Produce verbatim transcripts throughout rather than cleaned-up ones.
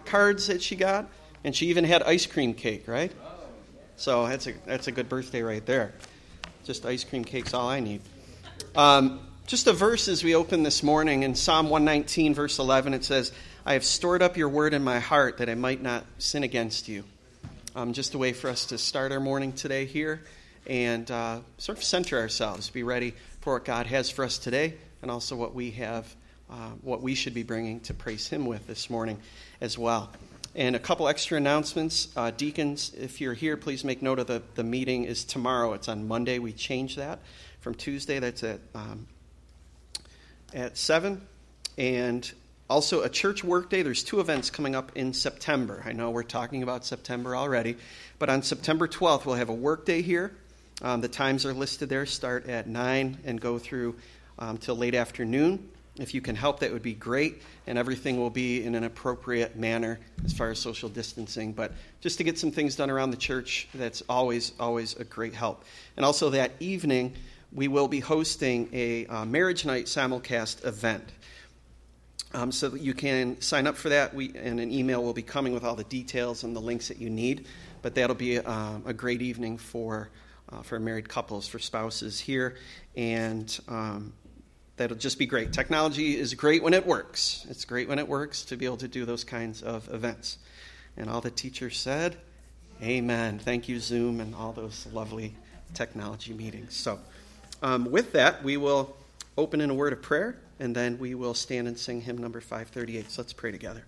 cards that she got, and she even had ice cream cake, right? So that's a that's a good birthday right there. Just ice cream cake's all I need. Um, just a verse as we open this morning in Psalm one nineteen, verse eleven, it says, I have stored up your word in my heart that I might not sin against you. Um, just a way for us to start our morning today here and uh, sort of center ourselves, be ready for what God has for us today and also what we have, uh, what we should be bringing to praise Him with this morning as well. And a couple extra announcements. Uh, deacons, if you're here, please make note of the, the meeting is tomorrow. It's on Monday. We changed that from Tuesday. That's at um, at seven. And also a church workday. There's two events coming up in September. I know we're talking about September already. But on September twelfth, we'll have a workday here. Um, the times are listed there. Start at nine and go through um, till late afternoon. If you can help, that would be great, and everything will be in an appropriate manner as far as social distancing. But just to get some things done around the church, that's always, always a great help. And also that evening, we will be hosting a uh, marriage night simulcast event. Um, so that you can sign up for that, we, and an email will be coming with all the details and the links that you need. But that'll be uh, a great evening for uh, for married couples, for spouses here, and um that'll just be great. Technology is great when it works. It's great when it works to be able to do those kinds of events. And all the teachers said, amen. Thank you, Zoom, and all those lovely technology meetings. So um, with that, we will open in a word of prayer, and then we will stand and sing hymn number five thirty-eight. So let's pray together.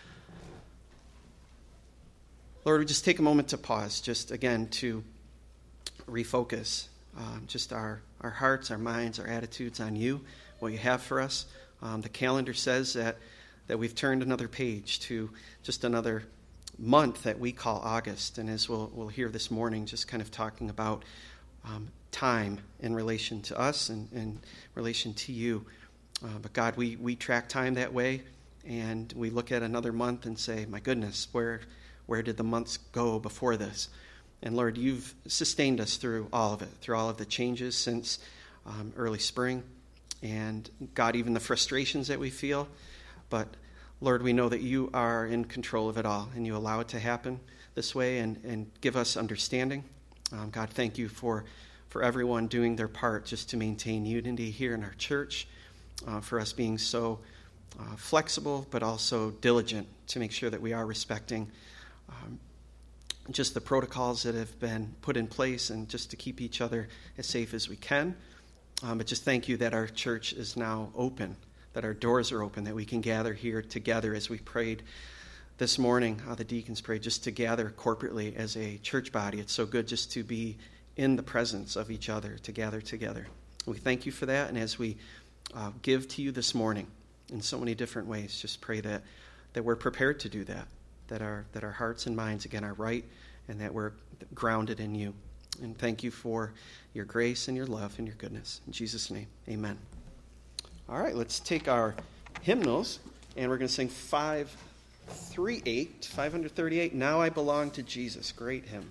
Lord, we just take a moment to pause, just again to refocus um, just our, our hearts, our minds, our attitudes on you, what you have for us. Um, the calendar says that, that we've turned another page to just another month that we call August. And as we'll, we'll hear this morning, just kind of talking about um, time in relation to us and in relation to you. Uh, but God, we, we track time that way, and we look at another month and say, my goodness, where where did the months go before this? And Lord, you've sustained us through all of it, through all of the changes since um, early spring. And God, even the frustrations that we feel. But Lord, we know that you are in control of it all, and you allow it to happen this way and, and give us understanding. Um, God, thank you for, for everyone doing their part just to maintain unity here in our church, uh, for us being so uh, flexible but also diligent to make sure that we are respecting um, just the protocols that have been put in place and just to keep each other as safe as we can. Um, but just thank you that our church is now open, that our doors are open, that we can gather here together as we prayed this morning. Uh, the deacons prayed just to gather corporately as a church body. It's so good just to be in the presence of each other, to gather together. We thank you for that, and as we uh, give to you this morning in so many different ways, just pray that, that we're prepared to do that, that our, that our hearts and minds, again, are right, and that we're grounded in you. And thank you for your grace and your love and your goodness. In Jesus' name, amen. All right, let's take our hymnals, and we're going to sing five thirty-eight, five thirty-eight, Now I Belong to Jesus. Great hymn.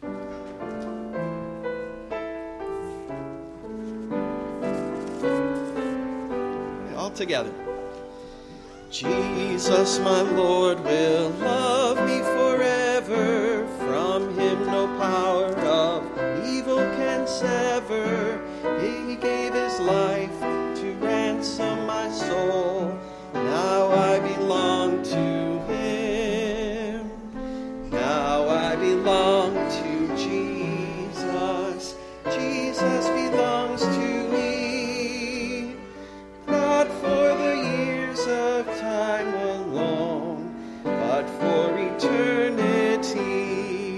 All together. Jesus, my Lord, will love me forever. From him no power of evil can sever. He gave his life to ransom my soul. Now I belong to him. Now I belong to Jesus. Jesus belongs to me. Not for the years of time alone, but for eternity.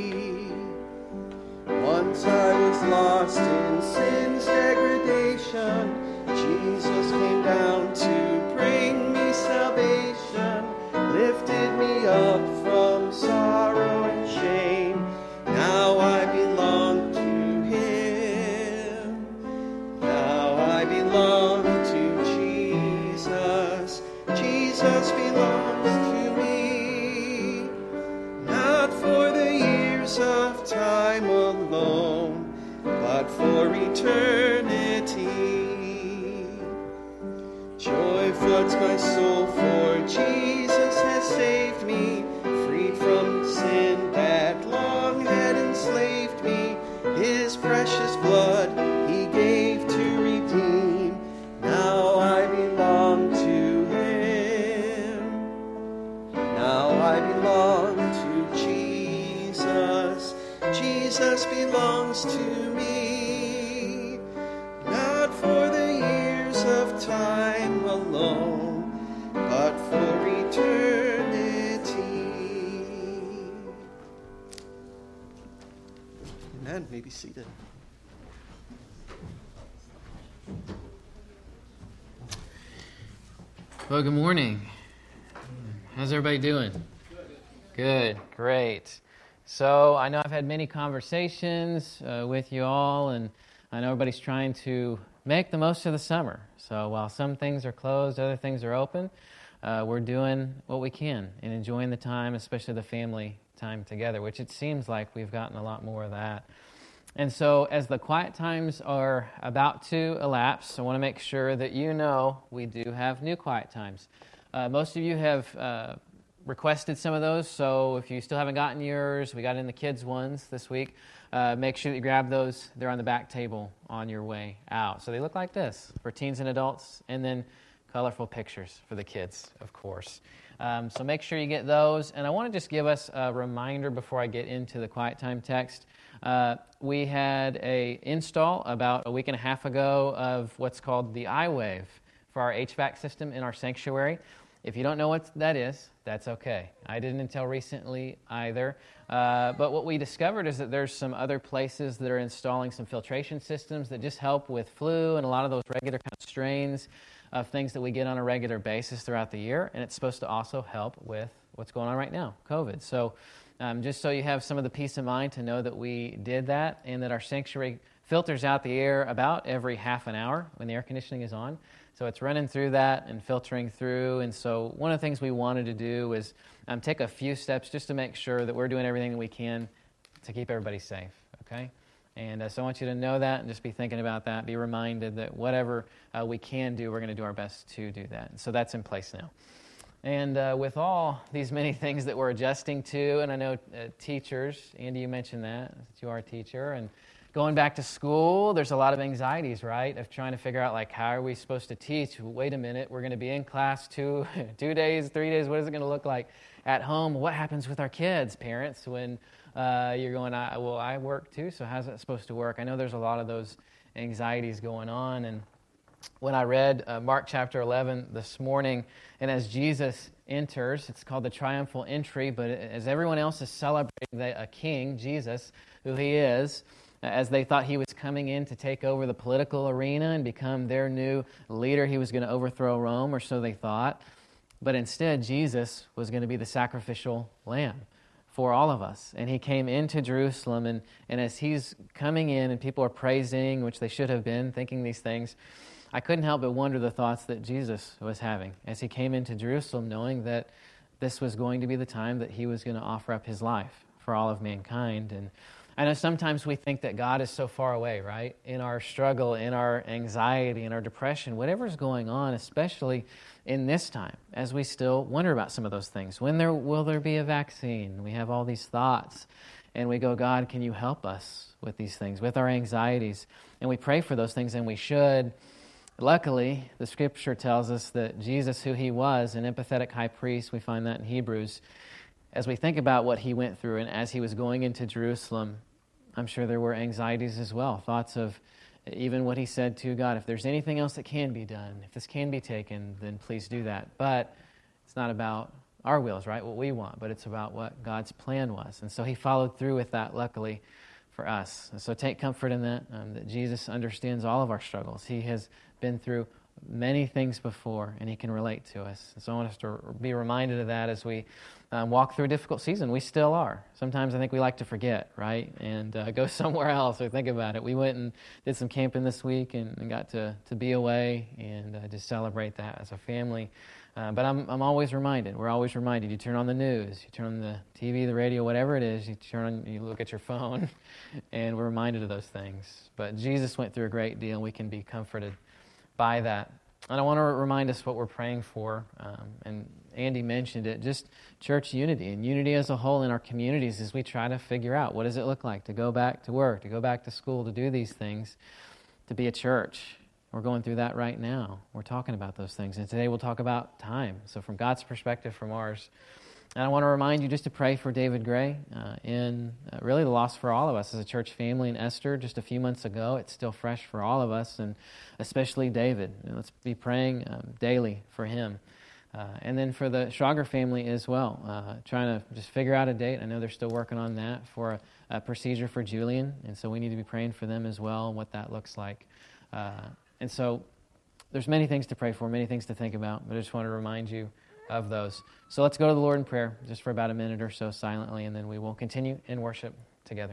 Once I was lost in sin's degradation. Jesus came down to bring me salvation, lifted me up from sorrow and shame. Now I belong to him. Now I belong to Jesus. Jesus belongs to me. Not for the years of time alone, but for eternity. Joy floods my soul, for Jesus has saved me, freed Jesus belongs to me, not for the years of time alone, but for eternity. Amen. May be seated. Well, good morning. How's everybody doing? Good, great. So I know I've had many conversations uh, with you all, and I know everybody's trying to make the most of the summer. So while some things are closed, other things are open, uh, we're doing what we can and enjoying the time, especially the family time together, which it seems like we've gotten a lot more of that. And so as the quiet times are about to elapse, I want to make sure that you know we do have new quiet times. Uh, most of you have uh, requested some of those, so if you still haven't gotten yours, we got in the kids' ones this week. Uh, make sure that you grab those. They're on the back table on your way out. So they look like this for teens and adults, and then colorful pictures for the kids, of course. Um, so make sure you get those. And I want to just give us a reminder before I get into the quiet time text. Uh, we had a install about a week and a half ago of what's called the iWave for our H V A C system in our sanctuary. If you don't know what that is, that's okay. I didn't until recently either. Uh, but what we discovered is that there's some other places that are installing some filtration systems that just help with flu and a lot of those regular kind of strains of things that we get on a regular basis throughout the year. And it's supposed to also help with what's going on right now, COVID. So Um, just so you have some of the peace of mind to know that we did that and that our sanctuary filters out the air about every half an hour when the air conditioning is on. So it's running through that and filtering through. And so one of the things we wanted to do is um, take a few steps just to make sure that we're doing everything that we can to keep everybody safe, okay? And uh, so I want you to know that and just be thinking about that. Be reminded that whatever uh, we can do, we're going to do our best to do that. And so that's in place now. And uh, with all these many things that we're adjusting to, and I know uh, teachers, Andy, you mentioned that, that you are a teacher, and going back to school, there's a lot of anxieties, right, of trying to figure out, like, how are we supposed to teach? Wait a minute, we're going to be in class two, two days, three days, what is it going to look like at home? What happens with our kids, parents, when uh, you're going, I, well, I work too, so how's that supposed to work? I know there's a lot of those anxieties going on, and when I read uh, Mark chapter eleven this morning, and as Jesus enters, it's called the triumphal entry, but as everyone else is celebrating the, a king, Jesus, who he is, as they thought he was coming in to take over the political arena and become their new leader, he was going to overthrow Rome, or so they thought. But instead, Jesus was going to be the sacrificial lamb for all of us. And he came into Jerusalem, and, and as he's coming in and people are praising, which they should have been, thinking these things, I couldn't help but wonder the thoughts that Jesus was having as he came into Jerusalem, knowing that this was going to be the time that he was going to offer up his life for all of mankind. And I know sometimes we think that God is so far away, right? In our struggle, in our anxiety, in our depression, whatever's going on, especially in this time, as we still wonder about some of those things. When there will there be a vaccine? We have all these thoughts, and we go, God, can you help us with these things, with our anxieties? And we pray for those things, and we should. Luckily, the Scripture tells us that Jesus, who he was, an empathetic high priest, we find that in Hebrews, as we think about what he went through and as he was going into Jerusalem, I'm sure there were anxieties as well, thoughts of even what he said to God, if there's anything else that can be done, if this can be taken, then please do that. But it's not about our wills, right, what we want, but it's about what God's plan was. And so he followed through with that, luckily, for us. And so take comfort in that, um, that Jesus understands all of our struggles. He has been through many things before, and he can relate to us. And so I want us to be reminded of that as we um, walk through a difficult season. We still are. Sometimes I think we like to forget, right, and uh, go somewhere else or think about it. We went and did some camping this week and, and got to, to be away and uh, just celebrate that as a family. Uh, but I'm I'm always reminded. We're always reminded. You turn on the news, you turn on the T V, the radio, whatever it is. You turn on, you look at your phone, and we're reminded of those things. But Jesus went through a great deal. We can be comforted by that. And I want to remind us what we're praying for. Um, and Andy mentioned it. Just church unity and unity as a whole in our communities as we try to figure out what does it look like to go back to work, to go back to school, to do these things, to be a church. We're going through that right now. We're talking about those things. And today we'll talk about time. So from God's perspective, from ours, And I want to remind you just to pray for David Gray uh, in uh, really the loss for all of us as a church family in Esther just a few months ago. It's still fresh for all of us, and especially David. And let's be praying um, daily for him. Uh, and then for the Schrager family as well, uh, trying to just figure out a date. I know they're still working on that for a, a procedure for Julian, and so we need to be praying for them as well and what that looks like. Uh, and so there's many things to pray for, many things to think about, but I just want to remind you of those. So let's go to the Lord in prayer just for about a minute or so silently, and then we will continue in worship together.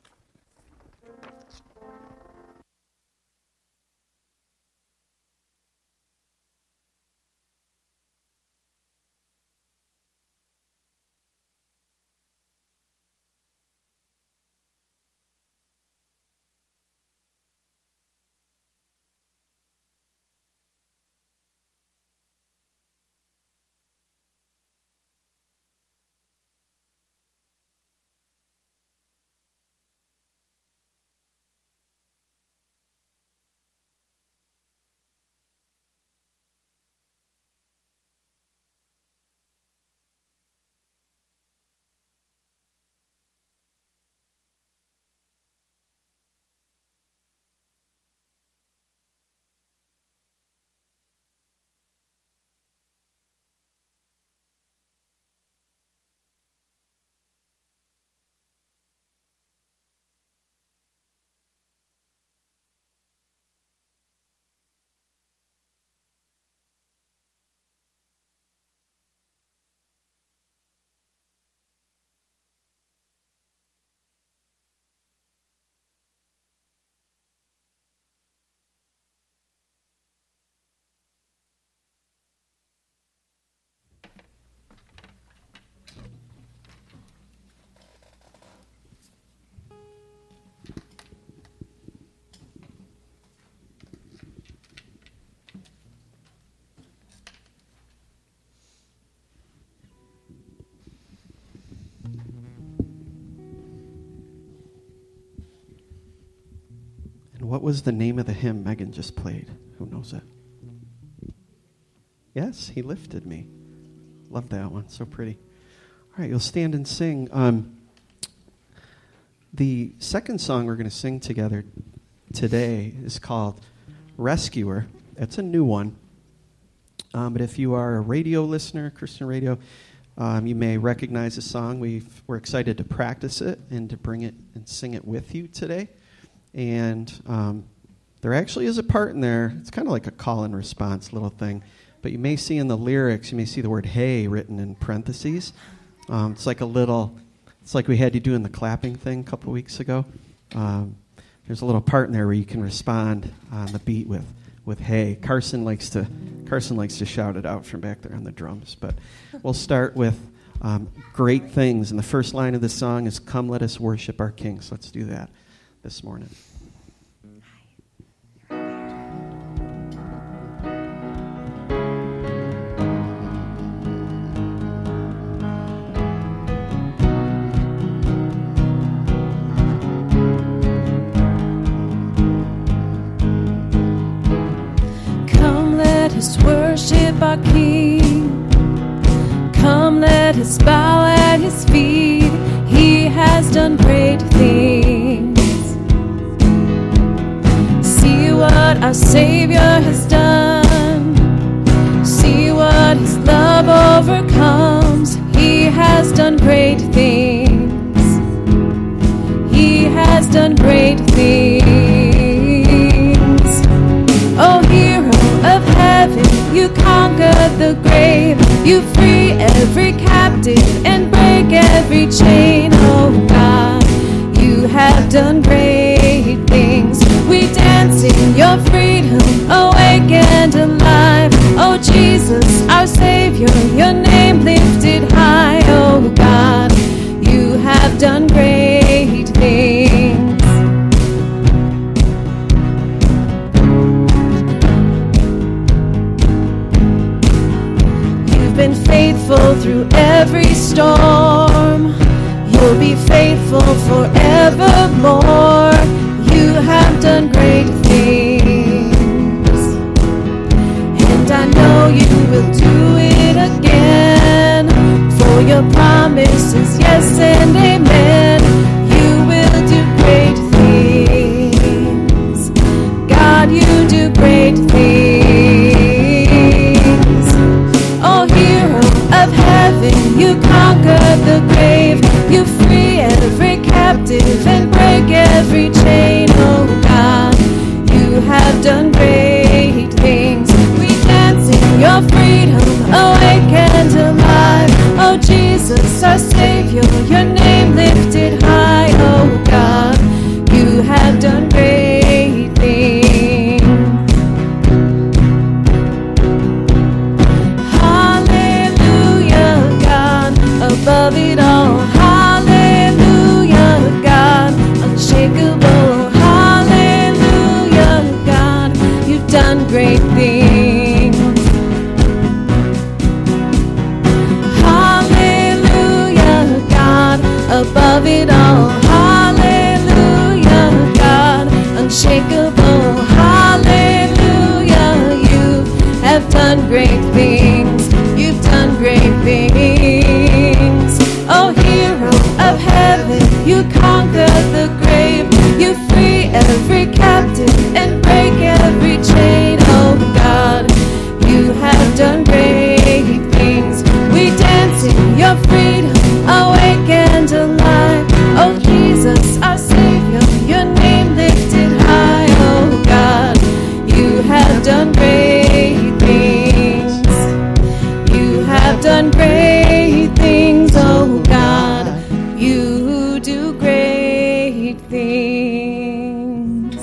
What was the name of the hymn Megan just played? Who knows it? Yes, He Lifted Me. Love that one. So pretty. All right, you'll stand and sing. Um, the second song we're going to sing together today is called Rescuer. It's a new one. Um, but if you are a radio listener, Christian radio, um, you may recognize the song. We've, we're excited to practice it and to bring it and sing it with you today. And um, there actually is a part in there. It's kind of like a call and response little thing. But you may see in the lyrics, you may see the word hey written in parentheses. Um, it's like a little, it's like we had you doing the clapping thing a couple weeks ago. Um, there's a little part in there where you can respond on the beat with, with hey. Carson likes to Carson likes to shout it out from back there on the drums. But we'll start with um, great things. And the first line of the song is, "Come, let us worship our King." So let's do that this morning. Come, let us worship our King. Come, let us bow at His feet. He has done great things. See what our Savior has done. See what His love overcomes. He has done great things. He has done great things. Oh, hero of heaven, you conquered the grave. You free every captive and break every chain. Oh God, you have done great things. We dance in your freedom, awake and alive. Oh Jesus, our Savior, your name lifted high. Oh God, you have done great things. You've been faithful through every storm. You'll be faithful forevermore. You have done great things, and I know you will do it again. For your promise is yes and amen. You will do great things. God, you do great things. Oh, hero of heaven, you conquered the grave. You free every captive and break every chain. Oh, God, you have done great things. We dance in your freedom, awake and alive. Oh, Jesus, our Savior, your name lifted high. Oh, God, you have done great things. Hallelujah, God, above it all. Hallelujah, God, unshakable. Hallelujah, God, you've done great things. Hallelujah, God, above it all. Hallelujah, God, unshakable. Hallelujah, you have done great things. You've done great things. Oh, hero of heaven, you conquered the grave. You free every captive and break every chain. Oh, God, you have done great things. We dance in your freedom, awake and alive. Oh, Jesus, our Savior, your name lifted high. Oh, God, you have done great things. You have done great things. Oh, God, you do great things.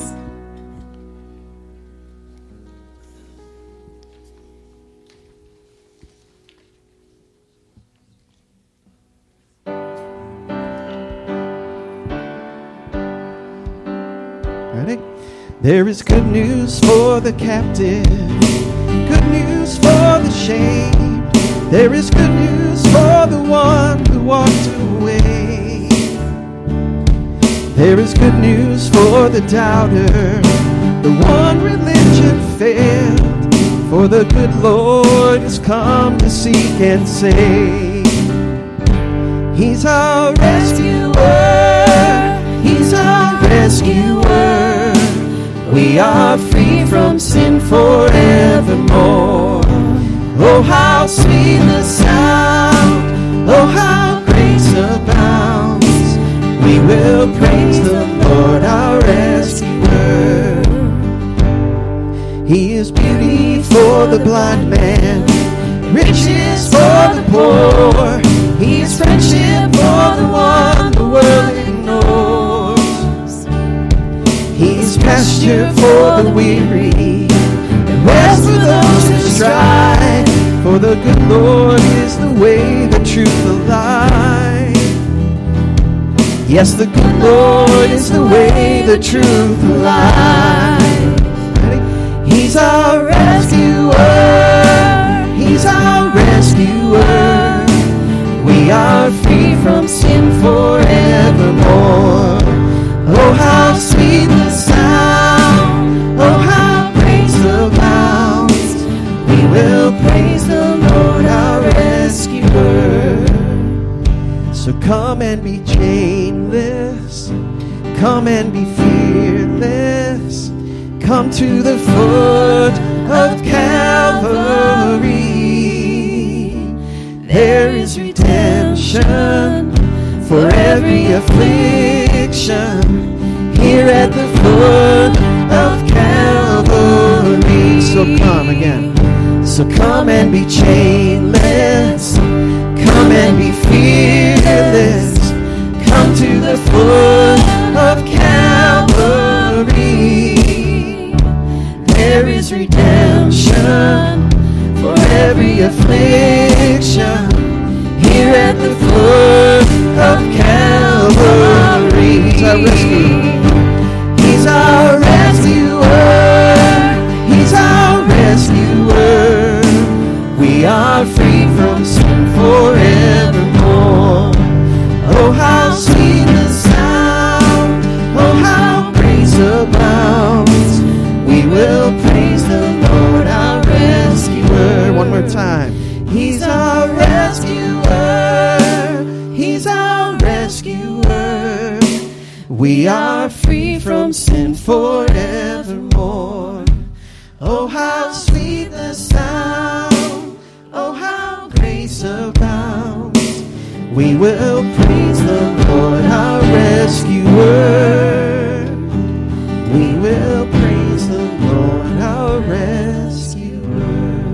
Ready? There is good news for the captive, good news for the shamed. There is good news for the one who walked away. There is good news for the doubter, the one religion failed. For the good Lord has come to seek and save. He's our rescuer, he's our rescuer. We are free from sin forevermore. Oh, how sweet the sound, oh, how grace abounds. We will praise the Lord, our rescuer. He is beauty for the blind man, riches for the poor. He is friendship for the one the world ignores. He is pasture for the weary, and rest for those who strive. For the good Lord is the way, the truth, the life. Yes, the good Lord is the way, the truth, the life. He's our rescuer, he's our rescuer. We are free from sin forevermore. Oh, how sweet the sound, oh, how praise abounds. We will praise the Lord, our rescuer. So come and be chainless, come and be fearless. Come to the foot of Calvary. There is redemption for every affliction here at the foot of Calvary. So come again. So come and be chainless. Come and be fearless. Come to the foot of Calvary. There is redemption for every affliction here at the foot of Calvary. He's our rescuer. He's our rescuer. He's our rescuer. We are free from sin forevermore. Oh, how sweet the sound. Oh, how praise abounds. We will praise the Lord, our rescuer. One more time. He's our rescuer. rescuer. We are free from sin forevermore. Oh, how sweet the sound. Oh, how grace abounds. We will praise the Lord, our rescuer. We will praise the Lord, our rescuer.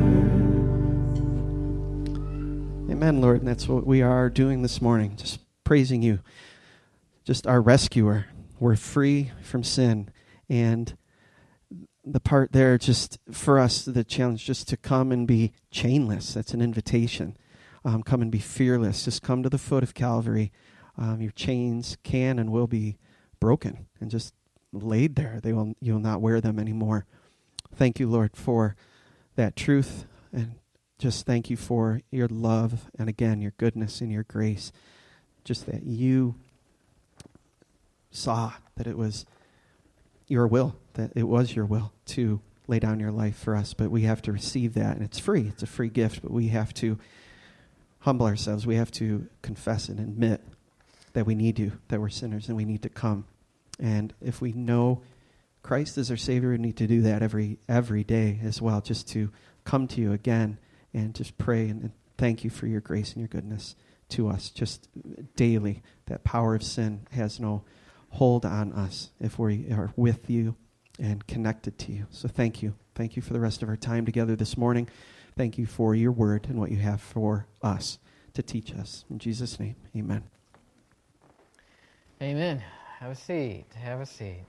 Amen, Lord. And that's what we are doing this morning, just praising you, just our rescuer. We're free from sin. And the part there, just for us, the challenge just to come and be chainless. That's an invitation. Um, come and be fearless. Just come to the foot of Calvary. Um, your chains can and will be broken and just laid there. They will. You will not wear them anymore. Thank you, Lord, for that truth, and just thank you for your love and again your goodness and your grace. Just that you saw that it was your will, that it was your will to lay down your life for us, but we have to receive that, and it's free. It's a free gift, but we have to humble ourselves. We have to confess and admit that we need you, that we're sinners, and we need to come. And if we know Christ is our Savior, we need to do that every every day as well, just to come to you again and just pray and, and thank you for your grace and your goodness to us, just daily. That power of sin has no hold on us if we are with you and connected to you. So thank you. Thank you for the rest of our time together this morning. Thank you for your word and what you have for us to teach us. In Jesus' name, amen. Amen. Have a seat. Have a seat.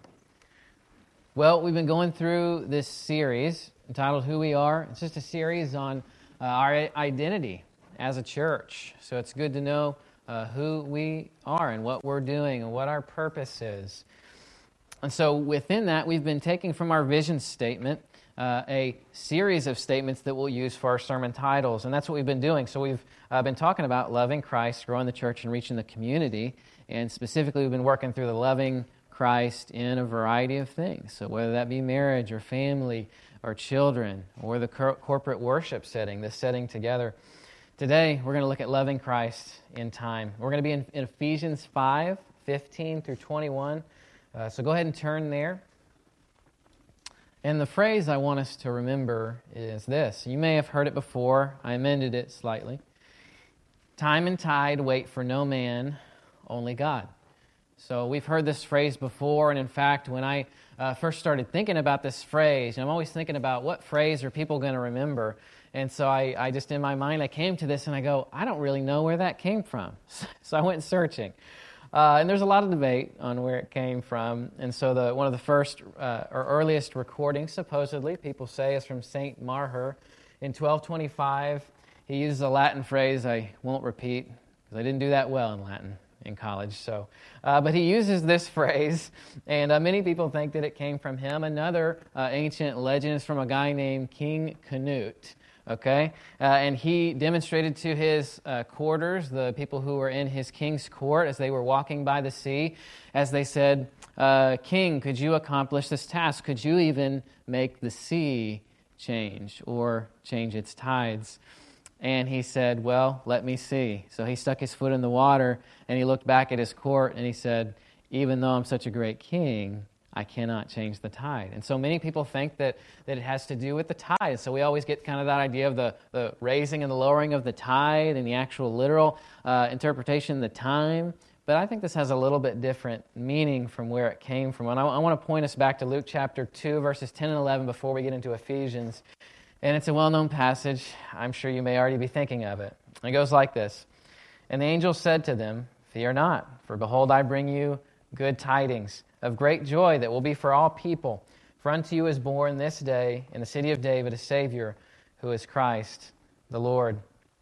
Well, we've been going through this series entitled Who We Are. It's just a series on uh, our identity as a church. So it's good to know uh, who we are and what we're doing and what our purpose is. And so within that, we've been taking from our vision statement uh, a series of statements that we'll use for our sermon titles. And that's what we've been doing. So we've uh, been talking about loving Christ, growing the church, and reaching the community. And specifically, we've been working through the loving Christ in a variety of things. So whether that be marriage or family or children or the cor- corporate worship setting, this setting together. Today, we're going to look at loving Christ in time. We're going to be in, in Ephesians five, fifteen through twenty-one. Uh, so go ahead and turn there. And the phrase I want us to remember is this. You may have heard it before. I amended it slightly. Time and tide wait for no man, only God. So we've heard this phrase before, and in fact, when I uh, first started thinking about this phrase, and I'm always thinking about what phrase are people going to remember. And so I, I just, in my mind, I came to this and I go, I don't really know where that came from. So I went searching. Uh, and there's a lot of debate on where it came from. And so the one of the first uh, or earliest recordings, supposedly, people say, is from Saint Maher in twelve twenty-five. He uses a Latin phrase I won't repeat because I didn't do that well in Latin in college. So, uh, but he uses this phrase, and uh, many people think that it came from him. Another uh, ancient legend is from a guy named King Canute. Okay, uh, and he demonstrated to his uh, courters, the people who were in his king's court, as they were walking by the sea, as they said, uh, King, could you accomplish this task? Could you even make the sea change or change its tides? And he said, well, let me see. So he stuck his foot in the water, and he looked back at his court, and he said, even though I'm such a great king, I cannot change the tide. And so many people think that, that it has to do with the tide. So we always get kind of that idea of the, the raising and the lowering of the tide and the actual literal uh, interpretation, the time. But I think this has a little bit different meaning from where it came from. And I, I want to point us back to Luke chapter two, verses ten and eleven before we get into Ephesians. And it's a well-known passage. I'm sure you may already be thinking of it. It goes like this. And the angel said to them, fear not, for behold, I bring you good tidings of great joy that will be for all people. For unto you is born this day in the city of David a Savior, who is Christ the Lord.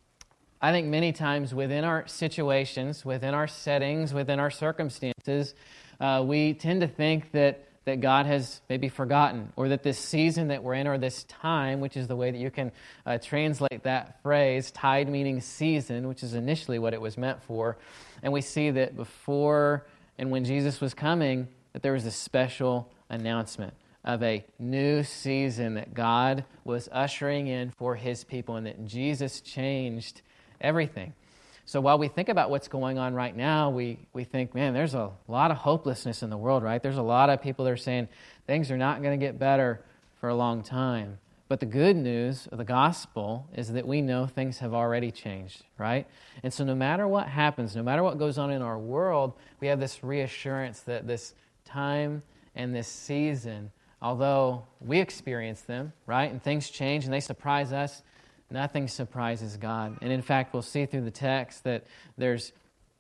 I think many times within our situations, within our settings, within our circumstances, uh, we tend to think that, that God has maybe forgotten, or that this season that we're in, or this time, which is the way that you can uh, translate that phrase, tide meaning season, which is initially what it was meant for. And we see that before and when Jesus was coming, that there was a special announcement of a new season that God was ushering in for His people, and that Jesus changed everything. So while we think about what's going on right now, we, we think, man, there's a lot of hopelessness in the world, right? There's a lot of people that are saying things are not going to get better for a long time. But the good news of the gospel is that we know things have already changed, right? And so no matter what happens, no matter what goes on in our world, we have this reassurance that this time and this season, although we experience them, right, and things change and they surprise us, nothing surprises God. And in fact, we'll see through the text that there's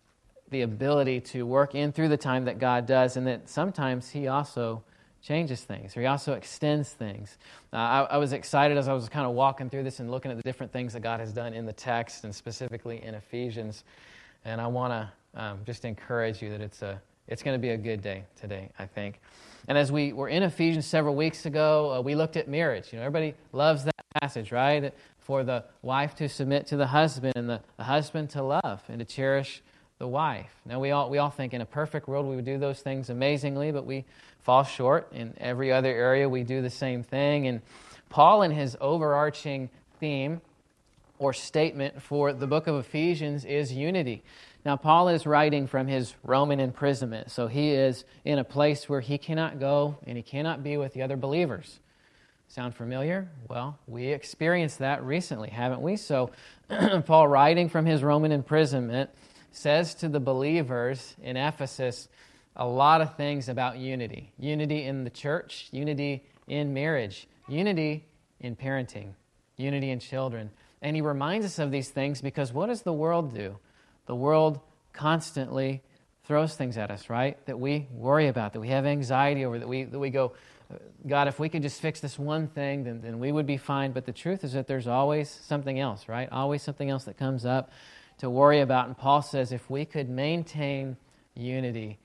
the ability to work in through the time that God does, and that sometimes He also changes things, or He also extends things. Uh, I, I was excited as I was kind of walking through this and looking at the different things that God has done in the text, and specifically in Ephesians. And I want to um, just encourage you that it's a it's going to be a good day today, I think. And as we were in Ephesians several weeks ago, uh, we looked at marriage. You know, everybody loves that passage, right? For the wife to submit to the husband, and the, the husband to love and to cherish the wife. Now, we all we all think in a perfect world we would do those things amazingly, but we fall short. In every other area we do the same thing. And Paul, in his overarching theme or statement for the book of Ephesians, is unity. Now, Paul is writing from his Roman imprisonment, so he is in a place where he cannot go and he cannot be with the other believers. Sound familiar? Well, we experienced that recently, haven't we? So Paul, writing from his Roman imprisonment, says to the believers in Ephesus a lot of things about unity. Unity in the church, unity in marriage, unity in parenting, unity in children. And he reminds us of these things because what does the world do? The world constantly throws things at us, right? That we worry about, that we have anxiety over, that we that we go, God, if we could just fix this one thing, then, then we would be fine. But the truth is that there's always something else, right? Always something else that comes up to worry about. And Paul says if we could maintain unity,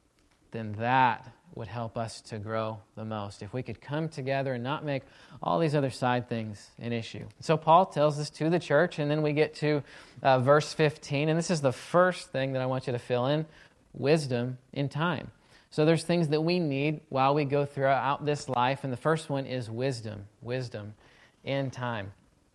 then that would help us to grow the most. If we could come together and not make all these other side things an issue. So Paul tells this to the church, and then we get to uh, verse fifteen, and this is the first thing that I want you to fill in, wisdom in time. So there's things that we need while we go throughout this life, and the first one is wisdom, wisdom in time.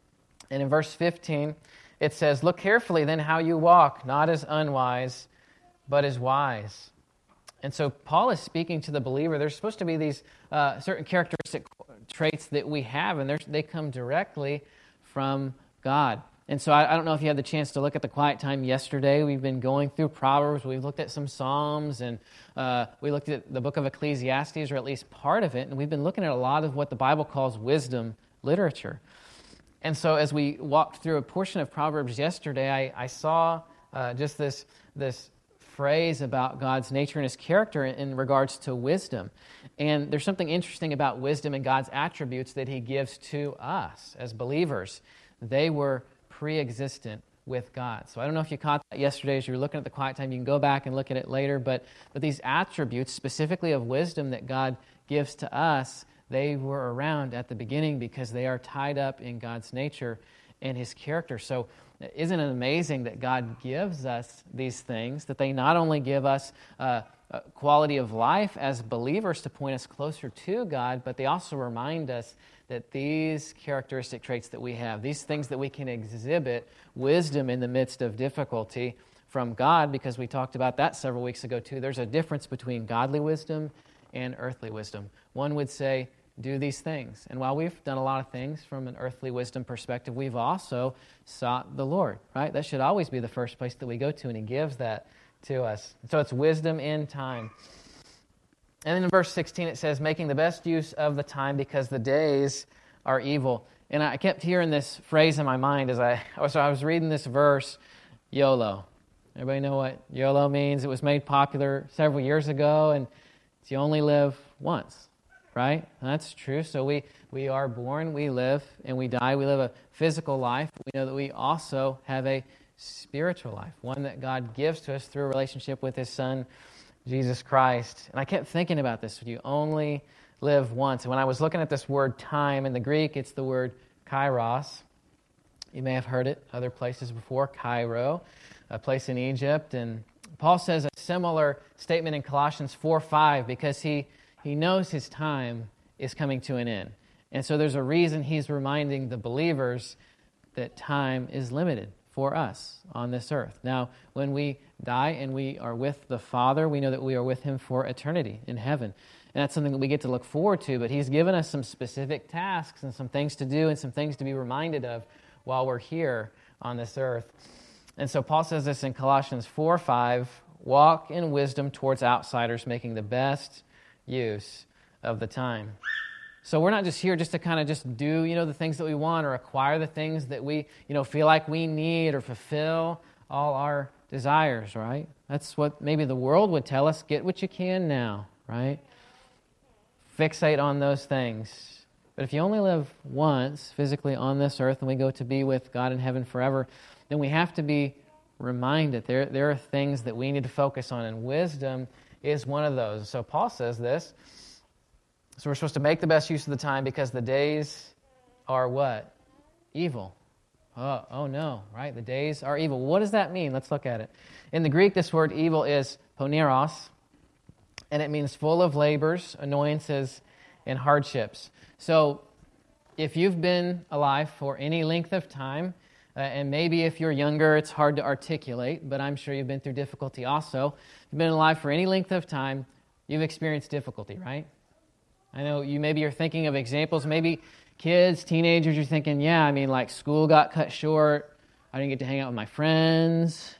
And in verse fifteen, it says, "Look carefully then how you walk, not as unwise, but as wise." And so Paul is speaking to the believer. There's supposed to be these uh, certain characteristic traits that we have, and they come directly from God. And so I, I don't know if you had the chance to look at the quiet time yesterday. We've been going through Proverbs. We've looked at some Psalms, and uh, we looked at the book of Ecclesiastes, or at least part of it, and we've been looking at a lot of what the Bible calls wisdom literature. And so as we walked through a portion of Proverbs yesterday, I, I saw uh, just this this phrase about God's nature and His character in regards to wisdom. And there's something interesting about wisdom and God's attributes that He gives to us as believers. They were pre-existent with God. So I don't know if you caught that yesterday as you were looking at the quiet time. You can go back and look at it later. But, but these attributes, specifically of wisdom that God gives to us, they were around at the beginning because they are tied up in God's nature and His character. So isn't it amazing that God gives us these things, that they not only give us uh, a quality of life as believers to point us closer to God, but they also remind us that these characteristic traits that we have, these things that we can exhibit, wisdom in the midst of difficulty from God, because we talked about that several weeks ago too. There's a difference between godly wisdom and earthly wisdom. One would say, do these things. And while we've done a lot of things from an earthly wisdom perspective, we've also sought the Lord, right? That should always be the first place that we go to, and He gives that to us. So it's wisdom in time. And then in verse sixteen it says, making the best use of the time because the days are evil. And I kept hearing this phrase in my mind as I, so I was reading this verse, YOLO. Everybody know what YOLO means? It was made popular several years ago, and it's you only live once. Right? That's true. So we, we are born, we live, and we die. We live a physical life. We know that we also have a spiritual life, one that God gives to us through a relationship with His Son, Jesus Christ. And I kept thinking about this. You only live once. And when I was looking at this word time, in the Greek, it's the word kairos. You may have heard it other places before, Cairo, a place in Egypt. And Paul says a similar statement in Colossians four five because he He knows his time is coming to an end. And so there's a reason he's reminding the believers that time is limited for us on this earth. Now, when we die and we are with the Father, we know that we are with Him for eternity in heaven. And that's something that we get to look forward to, but He's given us some specific tasks and some things to do and some things to be reminded of while we're here on this earth. And so Paul says this in Colossians four five, walk in wisdom towards outsiders, making the best use of the time. So we're not just here just to kind of just do, you know, the things that we want or acquire the things that we, you know, feel like we need or fulfill all our desires, right? That's what maybe the world would tell us, get what you can now, right? Fixate on those things. But if you only live once physically on this earth and we go to be with God in heaven forever, then we have to be reminded there, there are things that we need to focus on, and wisdom is one of those. So Paul says this. So we're supposed to make the best use of the time because the days are what? Evil. Oh, oh no, right? The days are evil. What does that mean? Let's look at it. In the Greek, this word evil is poneros, and it means full of labors, annoyances, and hardships. So if you've been alive for any length of time, uh, and maybe if you're younger, it's hard to articulate, but I'm sure you've been through difficulty also. If you've been alive for any length of time, you've experienced difficulty, right? I know you maybe you're thinking of examples, maybe kids, teenagers, you're thinking, yeah, I mean, like school got cut short, I didn't get to hang out with my friends,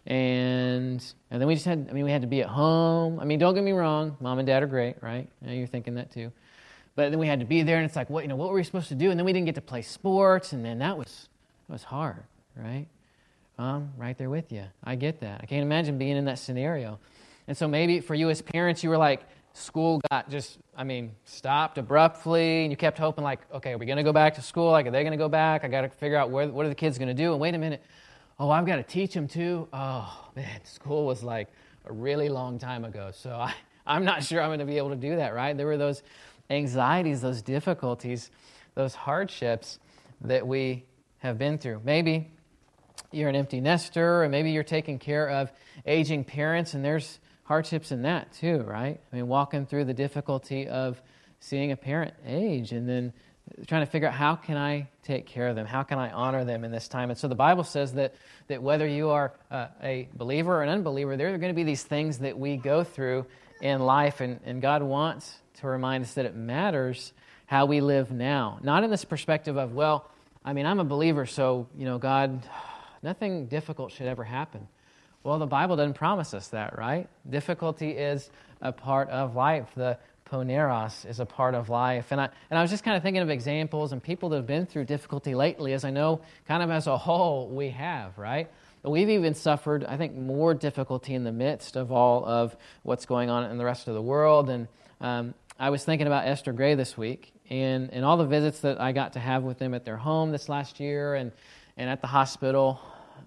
and and then we just had, I mean, we had to be at home. I mean, don't get me wrong, mom and dad are great, right? I know you're thinking that too. But then we had to be there, and it's like, what, you know, what were we supposed to do? And then we didn't get to play sports, and then that was, that was hard, right? Um, right there with you. I get that. I can't imagine being in that scenario. And so maybe for you as parents, you were like, school got just, I mean, stopped abruptly, and you kept hoping like, okay, are we going to go back to school? Like, are they going to go back? I got to figure out where, what are the kids going to do? And wait a minute, oh, I've got to teach them too? Oh, man, school was like a really long time ago, so I, I'm not sure I'm going to be able to do that, right? There were those anxieties, those difficulties, those hardships that we have been through. Maybe you're an empty nester, or maybe you're taking care of aging parents, and there's hardships in that too, right? I mean, walking through the difficulty of seeing a parent age and then trying to figure out how can I take care of them? How can I honor them in this time? And so the Bible says that that whether you are uh, a believer or an unbeliever, there are going to be these things that we go through in life, and, and God wants to remind us that it matters how we live now. Not in this perspective of, well, I mean, I'm a believer, so, you know, God, nothing difficult should ever happen. Well, the Bible doesn't promise us that, right? Difficulty is a part of life. The poneros is a part of life. And I and I was just kind of thinking of examples and people that have been through difficulty lately, as I know kind of as a whole we have, right? But we've even suffered, I think, more difficulty in the midst of all of what's going on in the rest of the world. And um, I was thinking about Esther Gray this week and, and all the visits that I got to have with them at their home this last year and, and at the hospital,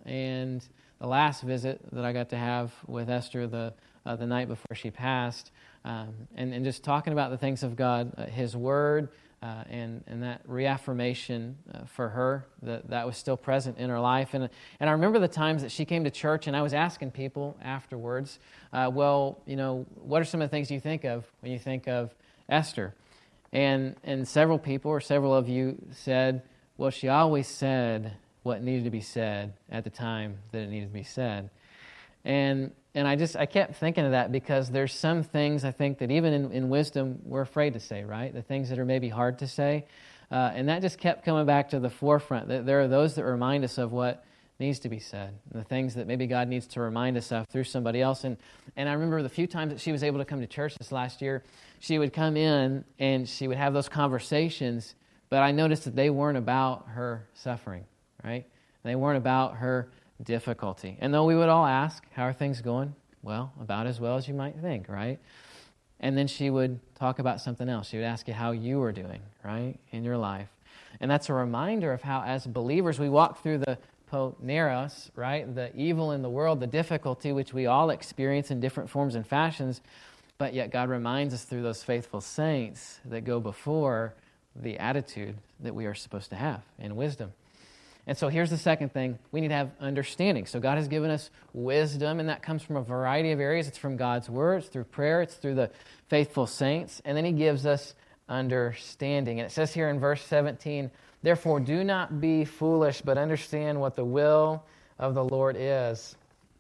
and the last visit that I got to have with Esther the uh, the night before she passed, um, and, and just talking about the things of God, uh, His Word, uh, and, and that reaffirmation uh, for her, that, that was still present in her life. And, and I remember the times that she came to church, and I was asking people afterwards, uh, well, you know, what are some of the things you think of when you think of Esther? And, and several people, or several of you said, well, she always said what needed to be said at the time that it needed to be said. And and I just, I kept thinking of that because there's some things I think that even in, in wisdom we're afraid to say, right? The things that are maybe hard to say. Uh, and that just kept coming back to the forefront. There are those that remind us of what needs to be said, the things that maybe God needs to remind us of through somebody else. And and I remember the few times that she was able to come to church this last year, she would come in and she would have those conversations, but I noticed that they weren't about her suffering. Right? They weren't about her difficulty. And though we would all ask, how are things going? Well, about as well as you might think, right? And then she would talk about something else. She would ask you how you were doing, right, in your life. And that's a reminder of how, as believers, we walk through the poneros, right, the evil in the world, the difficulty which we all experience in different forms and fashions, but yet God reminds us through those faithful saints that go before the attitude that we are supposed to have in wisdom. And so here's the second thing. We need to have understanding. So God has given us wisdom, and that comes from a variety of areas. It's from God's Word, it's through prayer, it's through the faithful saints, and then He gives us understanding. And it says here in verse seventeen, therefore do not be foolish, but understand what the will of the Lord is.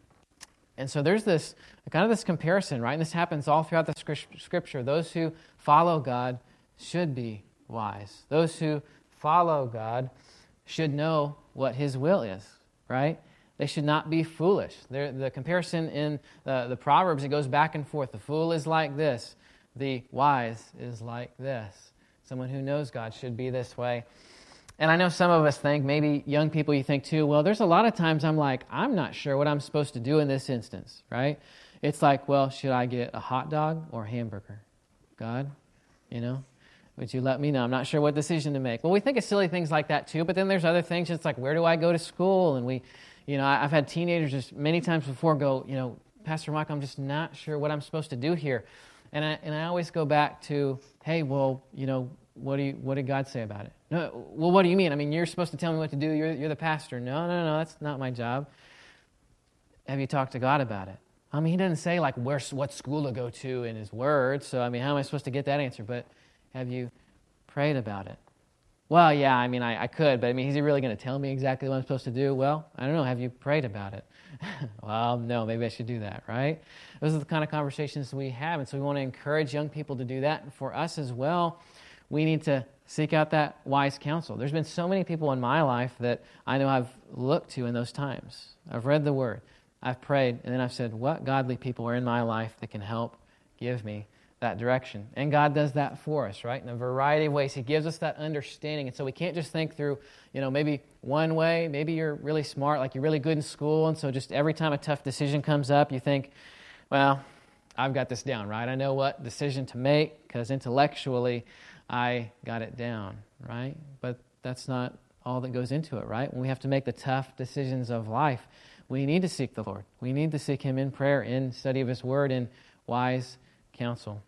And so there's this kind of this comparison, right? And this happens all throughout the Scripture. Those who follow God should be wise. Those who follow God should know what His will is, right? They should not be foolish. They're, the comparison in the, the Proverbs, it goes back and forth. The fool is like this. The wise is like this. Someone who knows God should be this way. And I know some of us think, maybe young people you think too, well, there's a lot of times I'm like, I'm not sure what I'm supposed to do in this instance, right? It's like, well, should I get a hot dog or a hamburger? God, you know, would you let me know? I'm not sure what decision to make. Well, we think of silly things like that too, but then there's other things. It's like, where do I go to school? And we, you know, I've had teenagers just many times before go, you know, Pastor Mike, I'm just not sure what I'm supposed to do here. And I, and I always go back to, hey, well, you know, what do you, what did God say about it? No, well, what do you mean? I mean, you're supposed to tell me what to do. You're, you're the pastor. No, no, no, that's not my job. Have you talked to God about it? I mean, He doesn't say, like, where, what school to go to in His Word. So, I mean, how am I supposed to get that answer? But have you prayed about it? Well, yeah, I mean, I, I could, but I mean, is He really going to tell me exactly what I'm supposed to do? Well, I don't know. Have you prayed about it? Well, no, maybe I should do that, right? Those are the kind of conversations we have, and so we want to encourage young people to do that. And for us as well, we need to seek out that wise counsel. There's been so many people in my life that I know I've looked to in those times. I've read the Word, I've prayed, and then I've said, what godly people are in my life that can help give me that direction? And God does that for us, right? In a variety of ways. He gives us that understanding. And so we can't just think through, you know, maybe one way. Maybe you're really smart, like you're really good in school, and so just every time a tough decision comes up, you think, well, I've got this down, right? I know what decision to make because intellectually I got it down, right? But that's not all that goes into it, right? When we have to make the tough decisions of life, we need to seek the Lord. We need to seek Him in prayer, in study of His Word, in wise counsel.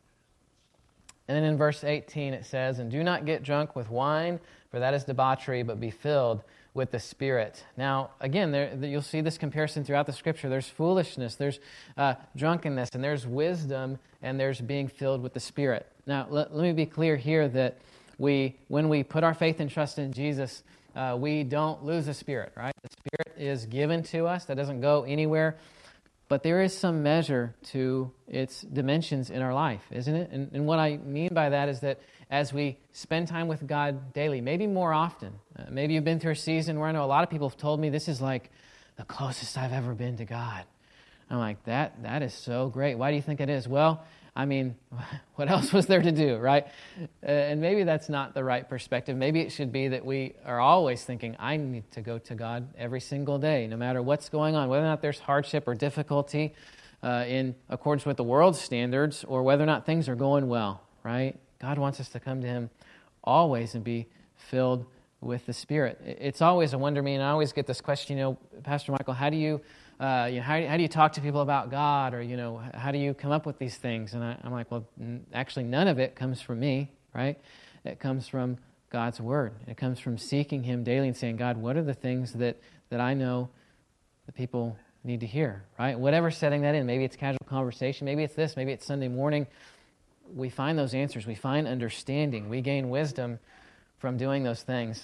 And then in verse eighteen it says, and do not get drunk with wine, for that is debauchery, but be filled with the Spirit. Now, again, there, you'll see this comparison throughout the Scripture. There's foolishness, there's uh, drunkenness, and there's wisdom, and there's being filled with the Spirit. Now, let, let me be clear here that we, when we put our faith and trust in Jesus, uh, we don't lose the Spirit, right? The Spirit is given to us. That doesn't go anywhere. But there is some measure to its dimensions in our life, isn't it? And, and what I mean by that is that as we spend time with God daily, maybe more often, uh, maybe you've been through a season where I know a lot of people have told me this is like the closest I've ever been to God. I'm like, that that is so great. Why do you think it is? Well, I mean, what else was there to do, right? Uh, and maybe that's not the right perspective. Maybe it should be that we are always thinking, I need to go to God every single day, no matter what's going on, whether or not there's hardship or difficulty uh, in accordance with the world's standards, or whether or not things are going well, right? God wants us to come to Him always and be filled with the Spirit. It's always a wonder to me, and I always get this question, you know, Pastor Michael, how do you... Uh, you know, how, how do you talk to people about God, or, you know, how do you come up with these things? And I, I'm like, well, n- actually none of it comes from me, right? It comes from God's Word. It comes from seeking Him daily and saying, God, what are the things that, that I know the people need to hear, right? Whatever setting that in, maybe it's casual conversation, maybe it's this, maybe it's Sunday morning. We find those answers. We find understanding. We gain wisdom from doing those things.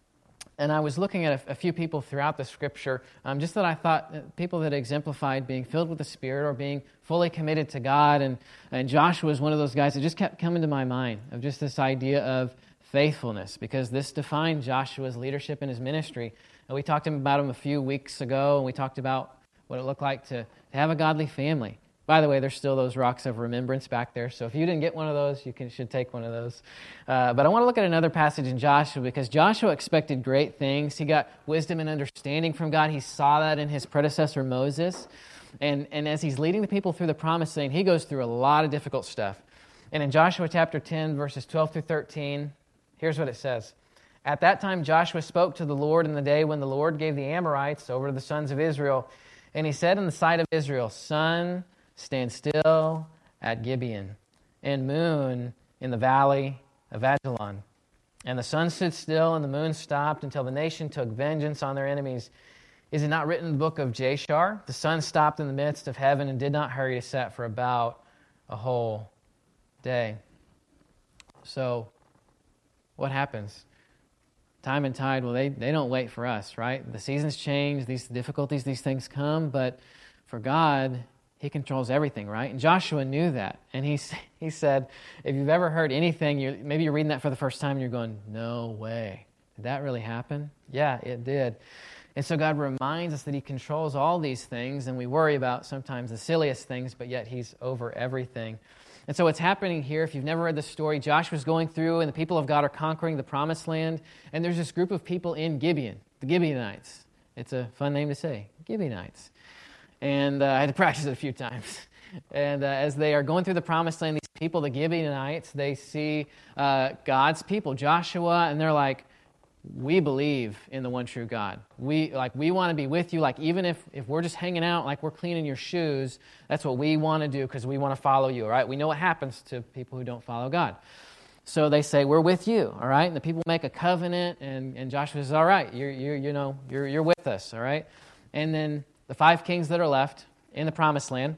And I was looking at a, a few people throughout the Scripture, um, just that I thought uh, people that exemplified being filled with the Spirit or being fully committed to God. And, and Joshua was one of those guys that just kept coming to my mind, of just this idea of faithfulness, because this defined Joshua's leadership in his ministry. And we talked about him a few weeks ago, and we talked about what it looked like to, to have a godly family. By the way, there's still those rocks of remembrance back there, so if you didn't get one of those, you can, should take one of those. Uh, but I want to look at another passage in Joshua, because Joshua expected great things. He got wisdom and understanding from God. He saw that in his predecessor Moses. And, and as he's leading the people through the promised land, he goes through a lot of difficult stuff. And in Joshua chapter ten, verses twelve through thirteen, here's what it says. At that time Joshua spoke to the Lord in the day when the Lord gave the Amorites over to the sons of Israel. And he said in the sight of Israel, Sun, stand still at Gibeon, and moon in the valley of Ajalon. And the sun stood still, and the moon stopped, until the nation took vengeance on their enemies. Is it not written in the book of Jashar? The sun stopped in the midst of heaven and did not hurry to set for about a whole day. So, what happens? time and tide, well, they, they don't wait for us, right? The seasons change, these difficulties, these things come, but for God, He controls everything, right? And Joshua knew that. And he, he said, if you've ever heard anything, you're, maybe you're reading that for the first time and you're going, no way. Did that really happen? Yeah, it did. And so God reminds us that He controls all these things, and we worry about sometimes the silliest things, but yet He's over everything. And so what's happening here, if you've never read the story, Joshua's going through and the people of God are conquering the promised land, and there's this group of people in Gibeon, the Gibeonites. It's a fun name to say, Gibeonites. And uh, I had to practice it a few times. And uh, as they are going through the promised land, these people, the Gibeonites, they see uh, God's people, Joshua, and they're like, we believe in the one true God. We like we want to be with you. Like even if, if we're just hanging out, like we're cleaning your shoes, that's what we want to do because we want to follow you, all right? We know what happens to people who don't follow God. So they say, we're with you, all right? And the people make a covenant, and, and Joshua says, all right, you're, you're, you know, you're, you're with us, all right? And then the five kings that are left in the promised land,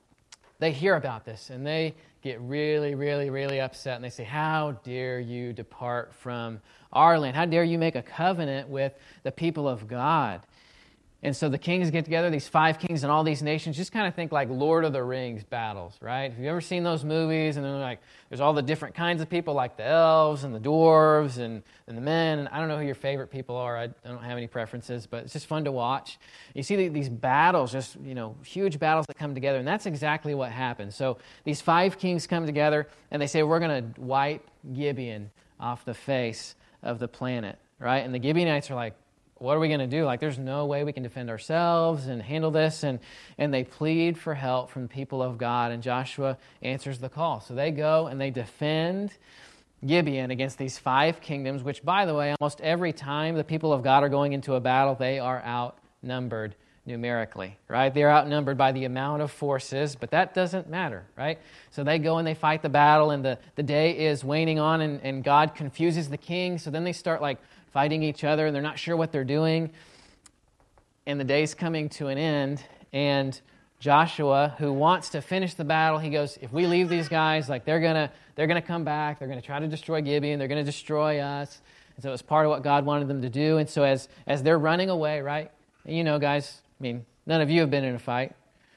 they hear about this, and they get really, really, really upset, and they say, how dare you depart from our land? How dare you make a covenant with the people of God? And so the kings get together, these five kings and all these nations, just kind of think like Lord of the Rings battles, right? Have you ever seen those movies? And then like there's all the different kinds of people, like the elves and the dwarves and, and the men. And I don't know who your favorite people are. I don't have any preferences, but it's just fun to watch. You see these battles, just, you know, huge battles that come together, and that's exactly what happens. So these five kings come together, and they say, we're going to wipe Gibeon off the face of the planet, right? And the Gibeonites are like, what are we going to do? Like, there's no way we can defend ourselves and handle this. And, and they plead for help from the people of God, and Joshua answers the call. So they go and they defend Gibeon against these five kingdoms, which, by the way, almost every time the people of God are going into a battle, they are outnumbered numerically, right? They're outnumbered by the amount of forces, but that doesn't matter, right? So they go and they fight the battle, and the, the day is waning on, and, and God confuses the king. So then they start like fighting each other, and they're not sure what they're doing. And the day's coming to an end, and Joshua, who wants to finish the battle, he goes, if we leave these guys, like they're gonna they're gonna come back, they're gonna try to destroy Gibeon, they're gonna destroy us. And so it was part of what God wanted them to do. And so as as they're running away, right? And you know, guys, I mean, none of you have been in a fight,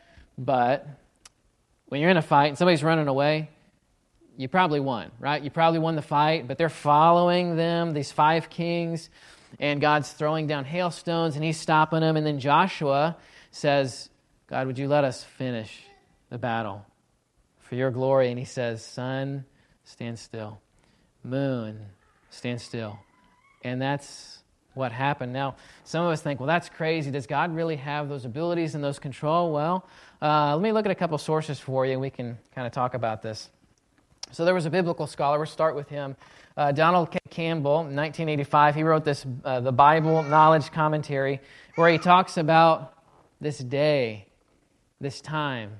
but when you're in a fight and somebody's running away, you probably won, right? You probably won the fight, but they're following them, these five kings, and God's throwing down hailstones, and He's stopping them. And then Joshua says, God, would you let us finish the battle for your glory? And he says, sun, stand still. Moon, stand still. And that's what happened. Now, some of us think, well, that's crazy. Does God really have those abilities and those control? Well, uh, let me look at a couple sources for you, and we can kind of talk about this. So there was a biblical scholar. We'll start with him. Uh, Donald K. Campbell, in nineteen eighty-five, he wrote this, uh, the Bible Knowledge Commentary, where he talks about this day, this time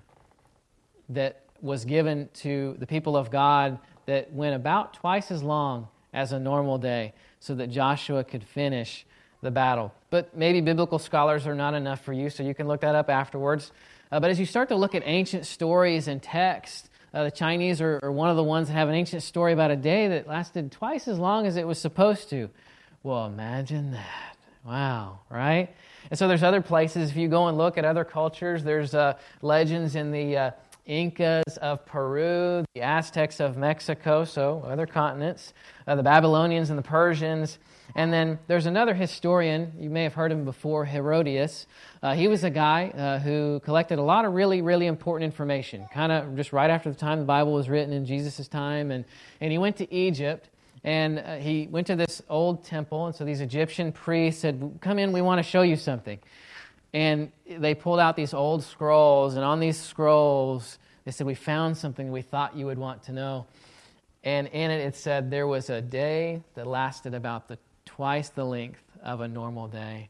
that was given to the people of God that went about twice as long as a normal day so that Joshua could finish the battle. But maybe biblical scholars are not enough for you, so you can look that up afterwards. Uh, but as you start to look at ancient stories and text, Uh, the Chinese are, are one of the ones that have an ancient story about a day that lasted twice as long as it was supposed to. Well, imagine that. Wow, right? And so there's other places. If you go and look at other cultures, there's uh, legends in the uh, Incas of Peru, the Aztecs of Mexico, so other continents, uh, the Babylonians and the Persians. And then there's another historian, you may have heard him before, Herodias. Uh, he was a guy uh, who collected a lot of really, really important information, kind of just right after the time the Bible was written in Jesus' time. And, and he went to Egypt, and uh, he went to this old temple, and so these Egyptian priests said, come in, we want to show you something. And they pulled out these old scrolls, and on these scrolls, they said, we found something we thought you would want to know. And in it, it said there was a day that lasted about the twice the length of a normal day.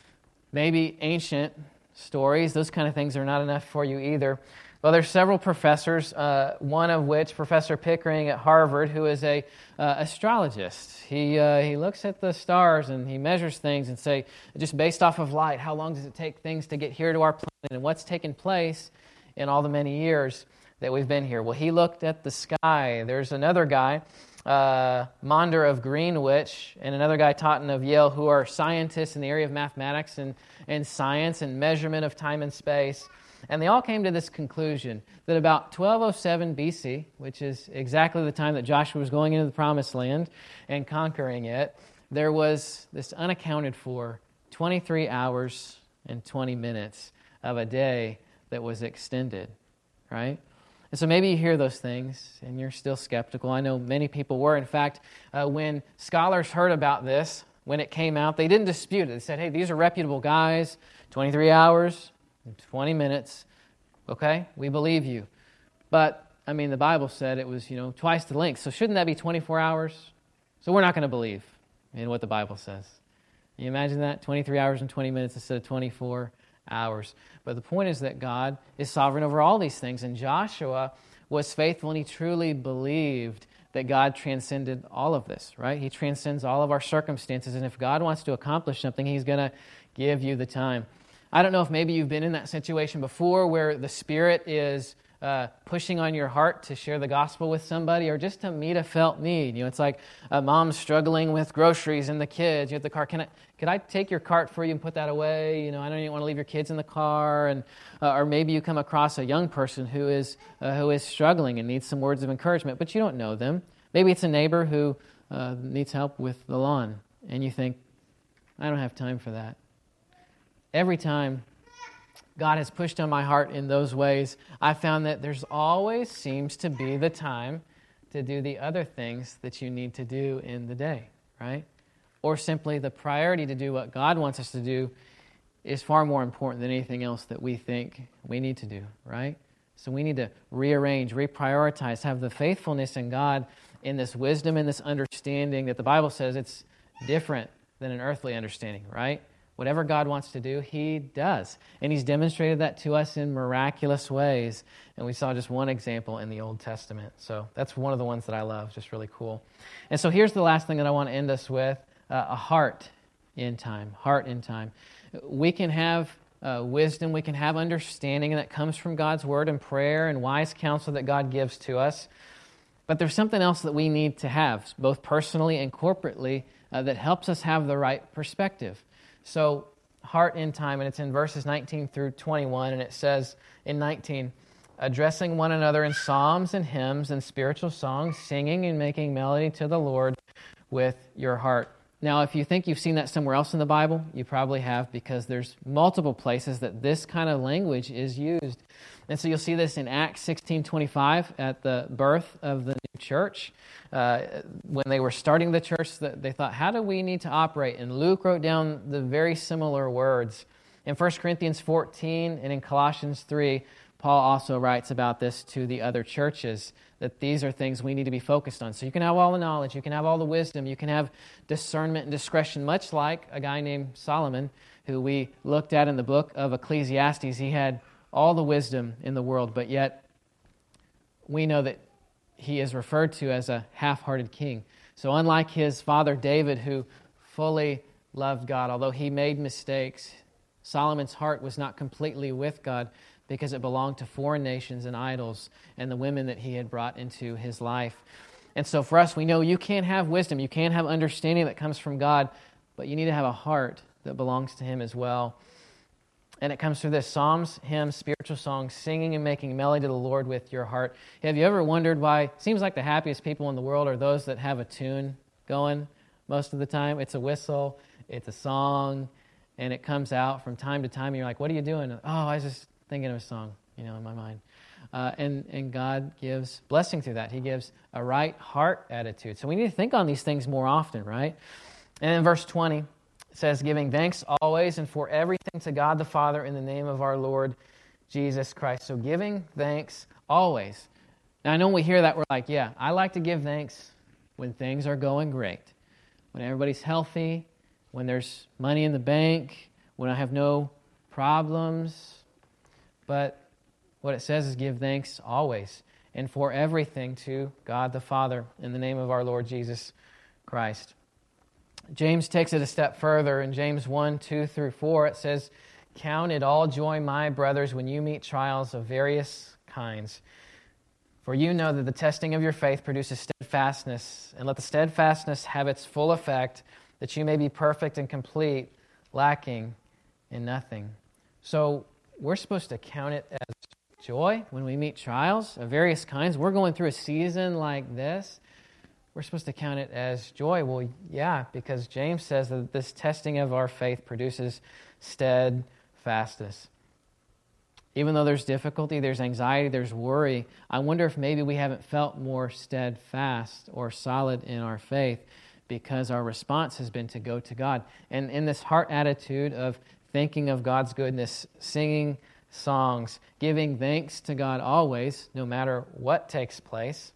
Maybe ancient stories, those kind of things are not enough for you either. Well, there's several professors, uh, one of which, Professor Pickering at Harvard, who is a uh, astrologist. He uh, he looks at the stars and he measures things and say, just based off of light, how long does it take things to get here to our planet and what's taken place in all the many years that we've been here. Well, he looked at the sky. There's another guy uh, Maunder of Greenwich and another guy, Totten of Yale, who are scientists in the area of mathematics and, and science and measurement of time and space. And they all came to this conclusion that about twelve oh seven B C, which is exactly the time that Joshua was going into the Promised Land and conquering it, there was this unaccounted for twenty-three hours and twenty minutes of a day that was extended, right? And so maybe you hear those things and you're still skeptical. I know many people were. In fact, uh, when scholars heard about this, when it came out, they didn't dispute it. They said, hey, these are reputable guys, twenty-three hours and twenty minutes. Okay, we believe you. But, I mean, the Bible said it was, you know, twice the length. So shouldn't that be twenty-four hours? So we're not going to believe in what the Bible says. Can you imagine that? twenty-three hours and twenty minutes instead of twenty-four hours. But the point is that God is sovereign over all these things. And Joshua was faithful and he truly believed that God transcended all of this, right? He transcends all of our circumstances. And if God wants to accomplish something, he's going to give you the time. I don't know if maybe you've been in that situation before where the Spirit is uh, pushing on your heart to share the gospel with somebody or just to meet a felt need. You know, it's like a mom struggling with groceries and the kids. You have the car. Can I, could I take your cart for you and put that away? You know, I don't even want to leave your kids in the car. And uh, or maybe you come across a young person who is uh, who is struggling and needs some words of encouragement, but you don't know them. Maybe it's a neighbor who uh, needs help with the lawn, and you think, I don't have time for that. Every time God has pushed on my heart in those ways, I found that there's always seems to be the time to do the other things that you need to do in the day, right? Or simply the priority to do what God wants us to do is far more important than anything else that we think we need to do, right? So we need to rearrange, reprioritize, have the faithfulness in God in this wisdom and this understanding that the Bible says it's different than an earthly understanding, right? Whatever God wants to do, He does. And He's demonstrated that to us in miraculous ways. And we saw just one example in the Old Testament. So that's one of the ones that I love, just really cool. And so here's the last thing that I want to end us with, uh, a heart in time, heart in time. We can have uh, wisdom, we can have understanding that comes from God's Word and prayer and wise counsel that God gives to us. But there's something else that we need to have, both personally and corporately, uh, that helps us have the right perspective. So, heart in time, and it's in verses nineteen through twenty-one, and it says in nineteen, addressing one another in psalms and hymns and spiritual songs, singing and making melody to the Lord with your heart. Now, if you think you've seen that somewhere else in the Bible, you probably have, because there's multiple places that this kind of language is used. And so you'll see this in Acts sixteen twenty-five at the birth of the new church. Uh, when they were starting the church, they thought, how do we need to operate? And Luke wrote down the very similar words. In First Corinthians fourteen and in Colossians three, Paul also writes about this to the other churches, that these are things we need to be focused on. So you can have all the knowledge, you can have all the wisdom, you can have discernment and discretion, much like a guy named Solomon, who we looked at in the book of Ecclesiastes. He had all the wisdom in the world, but yet we know that he is referred to as a half-hearted king. So unlike his father David, who fully loved God, although he made mistakes, Solomon's heart was not completely with God because it belonged to foreign nations and idols and the women that he had brought into his life. And so for us, we know you can't have wisdom, you can't have understanding that comes from God, but you need to have a heart that belongs to Him as well. And it comes through this: psalms, hymns, spiritual songs, singing and making melody to the Lord with your heart. Have you ever wondered why it seems like the happiest people in the world are those that have a tune going most of the time? It's a whistle, it's a song, and it comes out from time to time. And you're like, what are you doing? Oh, I was just thinking of a song, you know, in my mind. Uh, and, and God gives blessing through that. He gives a right heart attitude. So we need to think on these things more often, right? And in verse twenty, it says, giving thanks always and for everything to God the Father in the name of our Lord Jesus Christ. So giving thanks always. Now I know when we hear that, we're like, yeah, I like to give thanks when things are going great, when everybody's healthy, when there's money in the bank, when I have no problems. But what it says is give thanks always and for everything to God the Father in the name of our Lord Jesus Christ. James takes it a step further. In James one, two through four, it says, count it all joy, my brothers, when you meet trials of various kinds. For you know that the testing of your faith produces steadfastness, and let the steadfastness have its full effect, that you may be perfect and complete, lacking in nothing. So we're supposed to count it as joy when we meet trials of various kinds. We're going through a season like this. We're supposed to count it as joy. Well, yeah, because James says that this testing of our faith produces steadfastness. Even though there's difficulty, there's anxiety, there's worry, I wonder if maybe we haven't felt more steadfast or solid in our faith because our response has been to go to God. And in this heart attitude of thinking of God's goodness, singing songs, giving thanks to God always, no matter what takes place,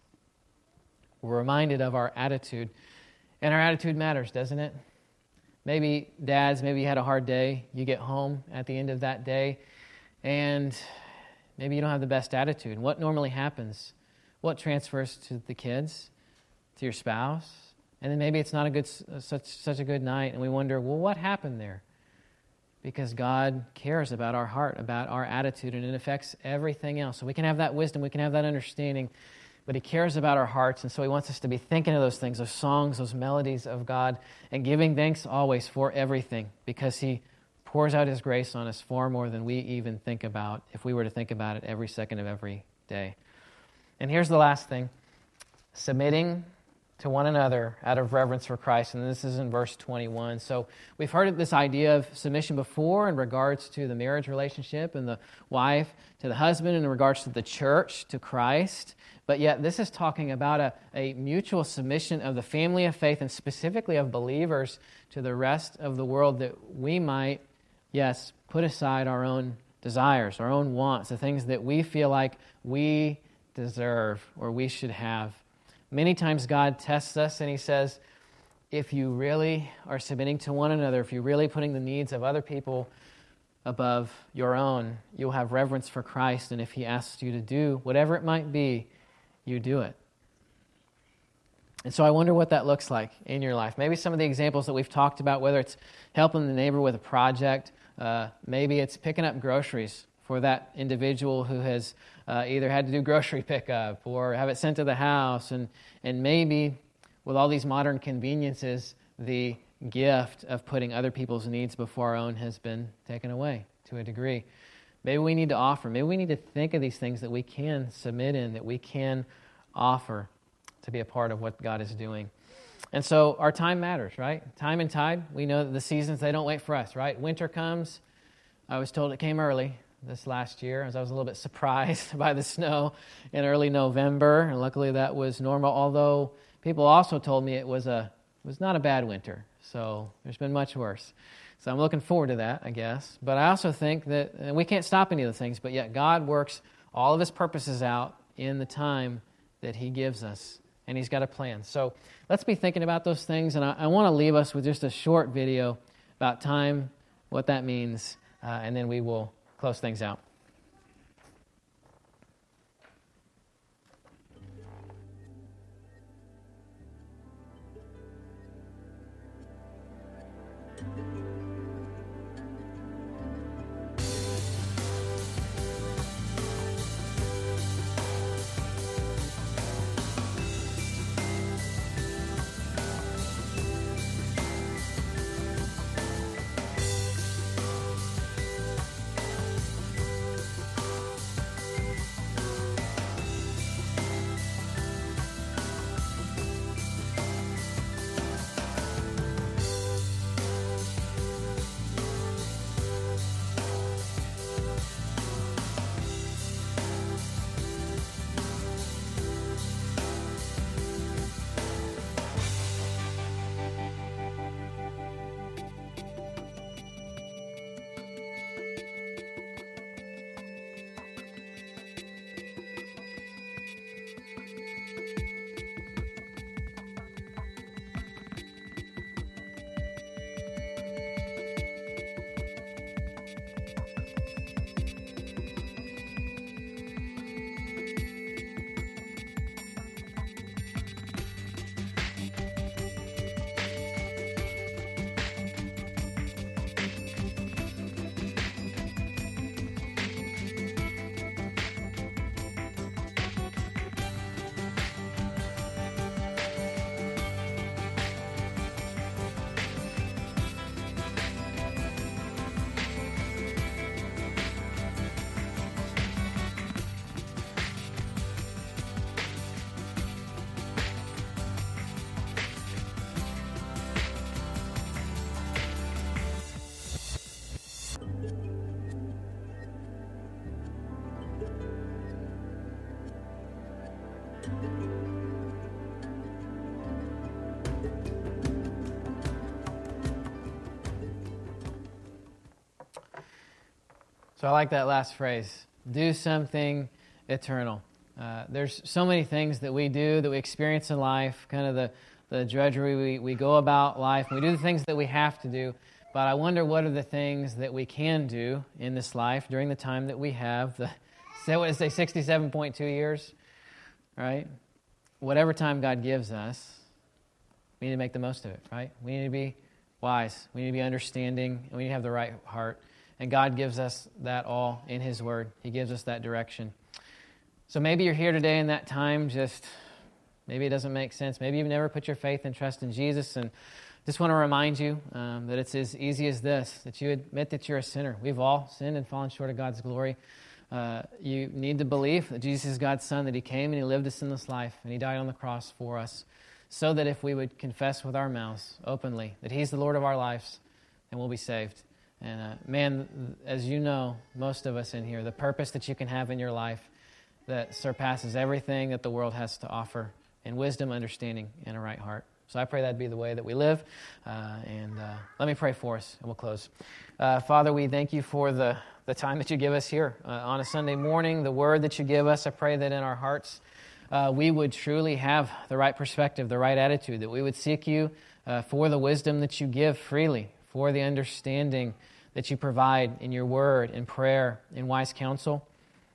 we're reminded of our attitude. And our attitude matters, doesn't it? Maybe dads, maybe you had a hard day. You get home at the end of that day, and maybe you don't have the best attitude. What normally happens? What transfers to the kids, to your spouse? And then maybe it's not a good, such such a good night, and we wonder, well, what happened there? Because God cares about our heart, about our attitude, and it affects everything else. So we can have that wisdom, we can have that understanding, but He cares about our hearts, and so He wants us to be thinking of those things, those songs, those melodies of God, and giving thanks always for everything, because He pours out His grace on us far more than we even think about, if we were to think about it every second of every day. And here's the last thing, submitting to one another out of reverence for Christ, and this is in verse twenty-one. So we've heard of this idea of submission before in regards to the marriage relationship and the wife to the husband, in regards to the church to Christ, but yet this is talking about a, a mutual submission of the family of faith and specifically of believers to the rest of the world, that we might, yes, put aside our own desires, our own wants, the things that we feel like we deserve or we should have. Many times God tests us and He says, if you really are submitting to one another, if you're really putting the needs of other people above your own, you'll have reverence for Christ. And if He asks you to do whatever it might be, you do it. And so I wonder what that looks like in your life. Maybe some of the examples that we've talked about, whether it's helping the neighbor with a project, uh, maybe it's picking up groceries for that individual who has uh, either had to do grocery pickup or have it sent to the house. And, and maybe with all these modern conveniences, the gift of putting other people's needs before our own has been taken away to a degree. Maybe we need to offer. Maybe we need to think of these things that we can submit in, that we can offer to be a part of what God is doing. And so our time matters, right? Time and tide. We know that the seasons, they don't wait for us, right? Winter comes. I was told it came early this last year, as I was a little bit surprised by the snow in early November, and luckily that was normal, although people also told me it was a it was not a bad winter, so there's been much worse. So I'm looking forward to that, I guess. But I also think that, and we can't stop any of the things, but yet God works all of His purposes out in the time that He gives us, and He's got a plan. So let's be thinking about those things, and I, I want to leave us with just a short video about time, what that means, uh, and then we will close things out. So I like that last phrase, do something eternal. Uh, there's so many things that we do, that we experience in life, kind of the, the drudgery we, we go about life. We do the things that we have to do, but I wonder what are the things that we can do in this life during the time that we have, the, say what did I say, sixty-seven point two years, right? Whatever time God gives us, we need to make the most of it, right? We need to be wise. We need to be understanding, and we need to have the right heart. And God gives us that all in His Word. He gives us that direction. So maybe you're here today in that time, just maybe it doesn't make sense. Maybe you've never put your faith and trust in Jesus, and just want to remind you um, that it's as easy as this, that you admit that you're a sinner. We've all sinned and fallen short of God's glory. Uh, you need to believe that Jesus is God's Son, that He came and He lived a sinless life, and He died on the cross for us, so that if we would confess with our mouths openly that He's the Lord of our lives, then we'll be saved. And uh, man, as you know, most of us in here, the purpose that you can have in your life that surpasses everything that the world has to offer in wisdom, understanding, and a right heart. So I pray that'd be the way that we live. Uh, and uh, let me pray for us, and we'll close. Uh, Father, we thank you for the, the time that you give us here uh, on a Sunday morning, the word that you give us. I pray that in our hearts uh, we would truly have the right perspective, the right attitude, that we would seek you uh, for the wisdom that you give freely, for the understanding that you provide in your word, in prayer, in wise counsel.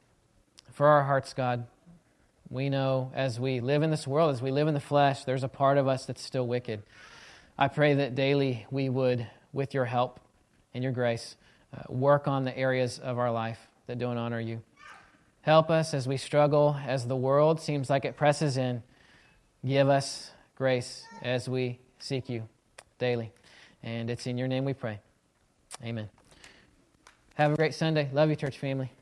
For our hearts, God, we know as we live in this world, as we live in the flesh, there's a part of us that's still wicked. I pray that daily we would, with your help and your grace, uh, work on the areas of our life that don't honor you. Help us as we struggle, as the world seems like it presses in. Give us grace as we seek you daily. And it's in your name we pray. Amen. Have a great Sunday. Love you, church family.